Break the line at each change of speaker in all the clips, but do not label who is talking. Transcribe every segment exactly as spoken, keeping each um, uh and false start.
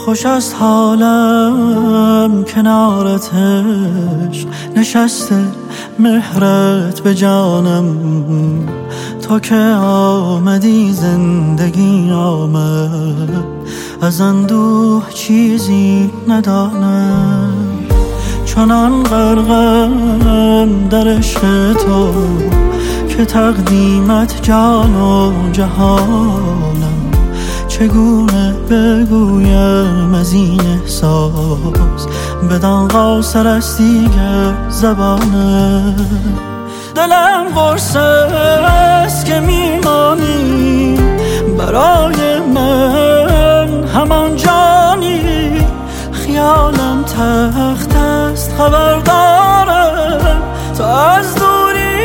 خوش است حالم کنارت عشق نشسته مهرت به جانم. تا که آمدی زندگی آمد، از اندوه چیزی ندانم. چنان غرقم در عشق تو که تقدیمت جان و جهانم. چگونه بگویم از این احساس بدان قاصر است دیگر زبانم. دلم قرص است که میمانی برای من همان جانی. خیالم تخت است خبر دارم تو از دوری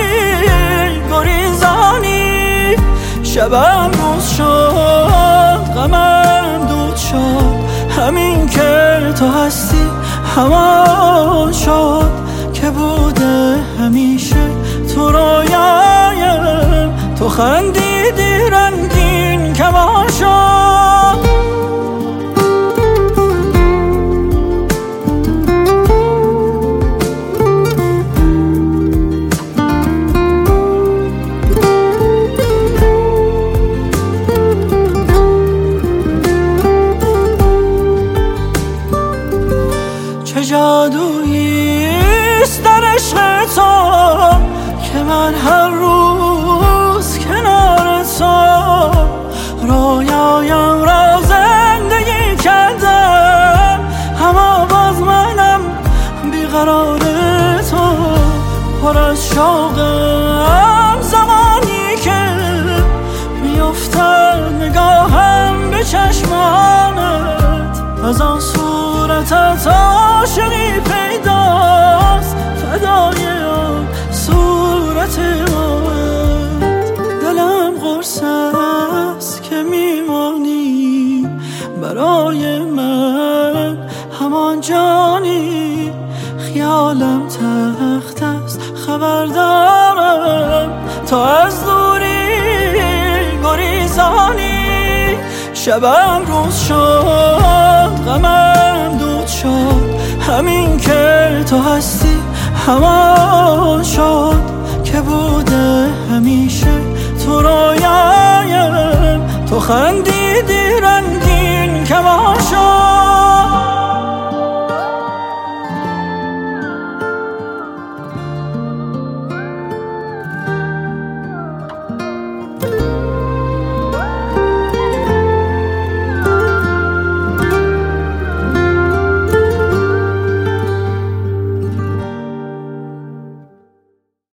گریزانی. شبم روز شد غمم دود شد، همین که تو هستی همان شد که بوده همیشه تو رویایم. تو خندیدی رنگین کمان شد. چه جادوییست در عشق تو که من هر روز کنار تو رویایم را زندگی کردم. اما باز منم بیقرار تو، پر از شوقم زمانی که میافتد نگاهم به چشمانت. از آن صورتت عاشقی پیداست فدای آن صورت آمد. دلم قرص است که میمانی برای من همان جانی. خیالم تخت است خبر دارم تو از دوری گریزانی. شبم روز شد غمم دود شد، همین که تو هستی همان شد که بوده همیشه تو رویایم. تو خندی